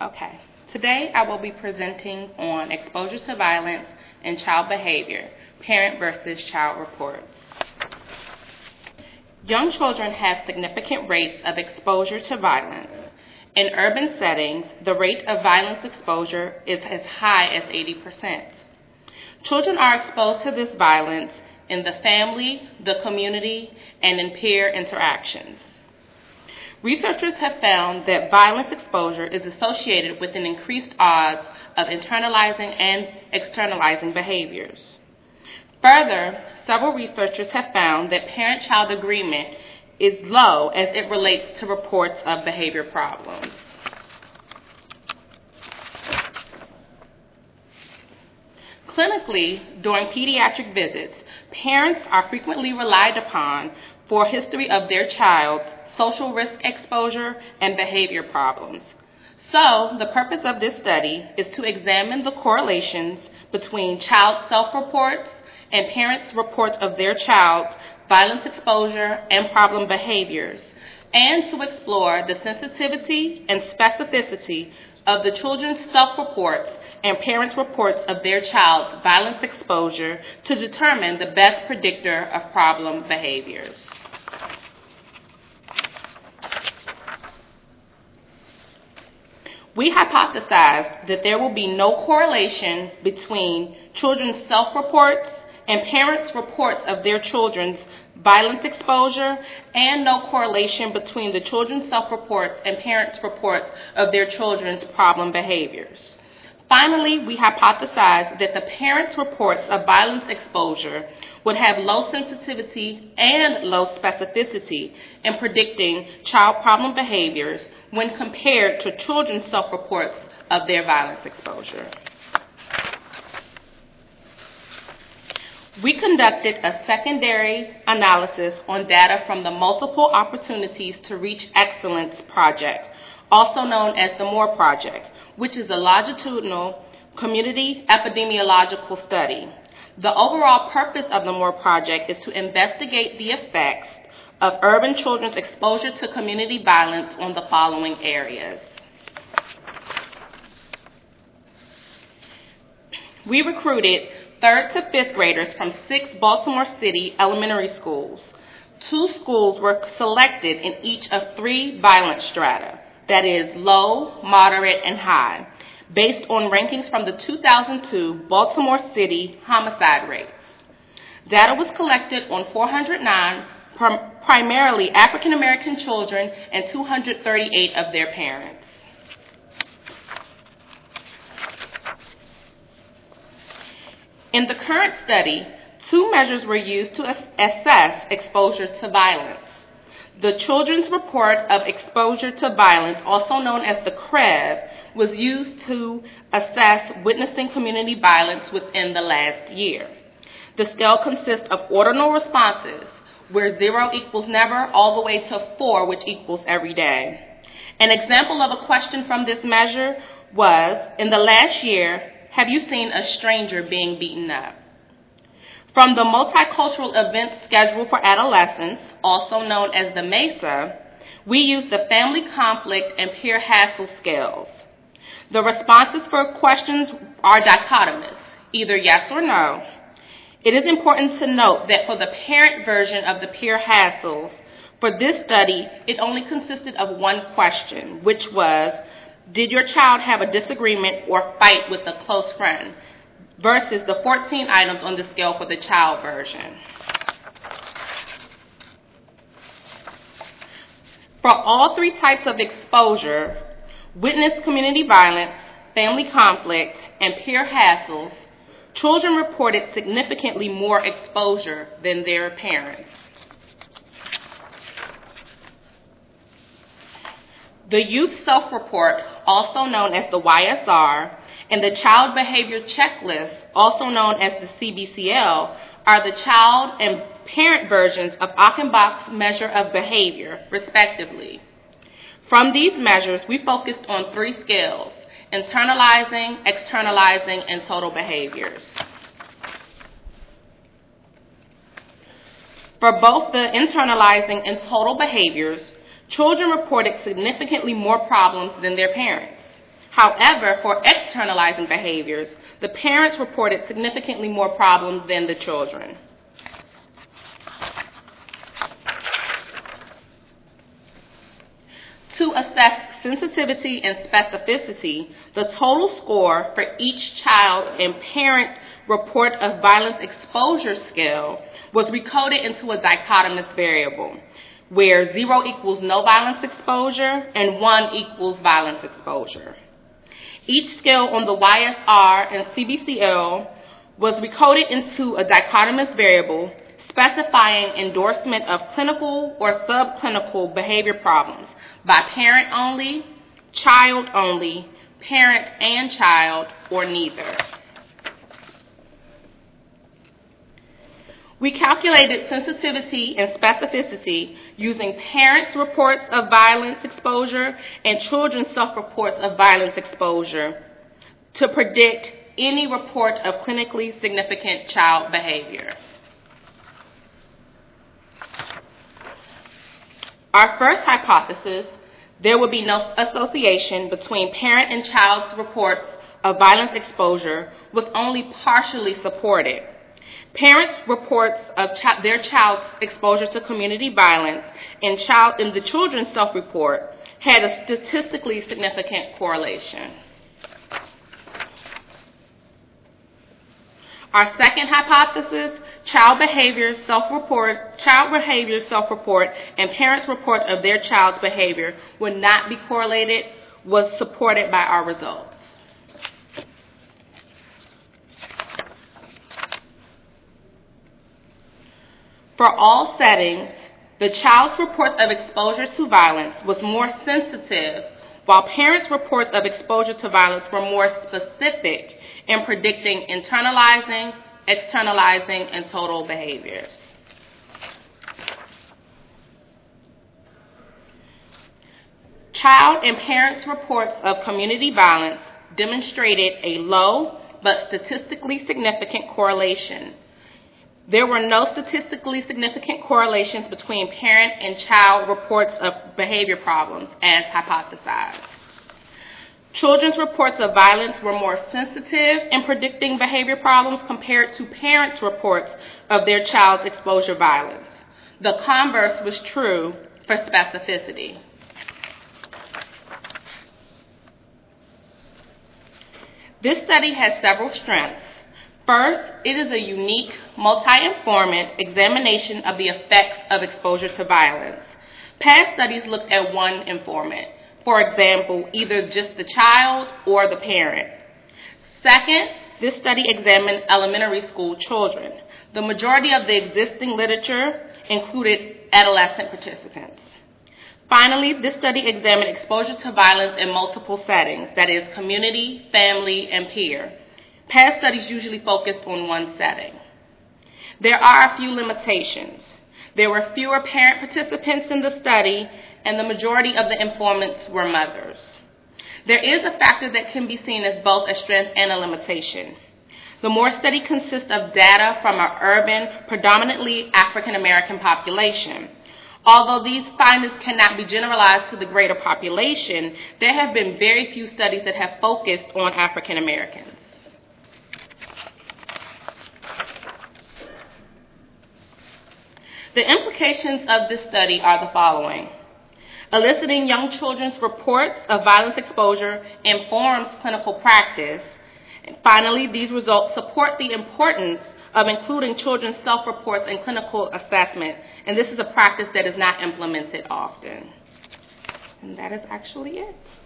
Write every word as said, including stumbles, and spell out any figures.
Okay, today I will be presenting on exposure to violence and child behavior, parent versus child reports. Young children have significant rates of exposure to violence. In urban settings, the rate of violence exposure is as high as eighty percent. Children are exposed to this violence in the family, the community, and in peer interactions. Researchers have found that violence exposure is associated with an increased odds of internalizing and externalizing behaviors. Further, several researchers have found that parent-child agreement is low as it relates to reports of behavior problems. Clinically, during pediatric visits, parents are frequently relied upon for a history of their child's social risk exposure and behavior problems. So, the purpose of this study is to examine the correlations between child self-reports and parents' reports of their child's violence exposure and problem behaviors, and to explore the sensitivity and specificity of the children's self-reports and parents' reports of their child's violence exposure to determine the best predictor of problem behaviors. We hypothesized that there will be no correlation between children's self-reports and parents' reports of their children's violence exposure, and no correlation between the children's self-reports and parents' reports of their children's problem behaviors. Finally, we hypothesized that the parents' reports of violence exposure would have low sensitivity and low specificity in predicting child problem behaviors when compared to children's self-reports of their violence exposure. We conducted a secondary analysis on data from the Multiple Opportunities to Reach Excellence project, also known as the MORE project, which is a longitudinal community epidemiological study. The overall purpose of the MORE project is to investigate the effects of urban children's exposure to community violence on the following areas. We recruited third to fifth graders from six Baltimore City elementary schools. Two schools were selected in each of three violence strata, that is low, moderate, and high, based on rankings from the two thousand two Baltimore City homicide rates. Data was collected on four hundred nine prim- primarily African American children and two hundred thirty-eight of their parents. In the current study, two measures were used to assess exposure to violence. The Children's Report of Exposure to Violence, also known as the C R E V, was used to assess witnessing community violence within the last year. The scale consists of ordinal responses, where zero equals never, all the way to four, which equals every day. An example of a question from this measure was, in the last year, have you seen a stranger being beaten up? From the Multicultural Events Schedule for Adolescents, also known as the MESA, we used the Family Conflict and Peer Hassle scales. The responses for questions are dichotomous, either yes or no. It is important to note that for the parent version of the peer hassles, for this study, it only consisted of one question, which was, did your child have a disagreement or fight with a close friend, versus the fourteen items on the scale for the child version. For all three types of exposure, witnessed community violence, family conflict, and peer hassles, children reported significantly more exposure than their parents. The Youth Self-Report, also known as the Y S R, and the Child Behavior Checklist, also known as the C B C L, are the child and parent versions of Achenbach's measure of behavior, respectively. From these measures, we focused on three scales: internalizing, externalizing, and total behaviors. For both the internalizing and total behaviors, children reported significantly more problems than their parents. However, for externalizing behaviors, the parents reported significantly more problems than the children. To assess sensitivity and specificity, the total score for each child and parent report of violence exposure scale was recoded into a dichotomous variable, where zero equals no violence exposure and one equals violence exposure. Each scale on the Y S R and C B C L was recoded into a dichotomous variable specifying endorsement of clinical or subclinical behavior problems by parent only, child only, parent and child, or neither. We calculated sensitivity and specificity using parents' reports of violence exposure and children's self-reports of violence exposure to predict any report of clinically significant child behavior. Our first hypothesis, there would be no association between parent and child's reports of violence exposure, was only partially supported. Parents' reports of ch- their child's exposure to community violence and, child, and the children's self-report had a statistically significant correlation. Our second hypothesis, child behavior self-report, child behavior self-report and parents' report of their child's behavior would not be correlated, was supported by our results. For all settings, the child's reports of exposure to violence was more sensitive, while parents' reports of exposure to violence were more specific in predicting internalizing, externalizing, and total behaviors. Child and parents' reports of community violence demonstrated a low but statistically significant correlation. There were no statistically significant correlations between parent and child reports of behavior problems as hypothesized. Children's reports of violence were more sensitive in predicting behavior problems compared to parents' reports of their child's exposure violence. The converse was true for specificity. This study has several strengths. First, it is a unique, multi-informant examination of the effects of exposure to violence. Past studies looked at one informant, for example, either just the child or the parent. Second, this study examined elementary school children. The majority of the existing literature included adolescent participants. Finally, this study examined exposure to violence in multiple settings, that is, community, family, and peer. Past studies usually focused on one setting. There are a few limitations. There were fewer parent participants in the study, and the majority of the informants were mothers. There is a factor that can be seen as both a strength and a limitation. The Moore study consists of data from an urban, predominantly African American population. Although these findings cannot be generalized to the greater population, there have been very few studies that have focused on African Americans. The implications of this study are the following. Eliciting young children's reports of violence exposure informs clinical practice. And finally, these results support the importance of including children's self-reports in clinical assessment, and this is a practice that is not implemented often. And that is actually it.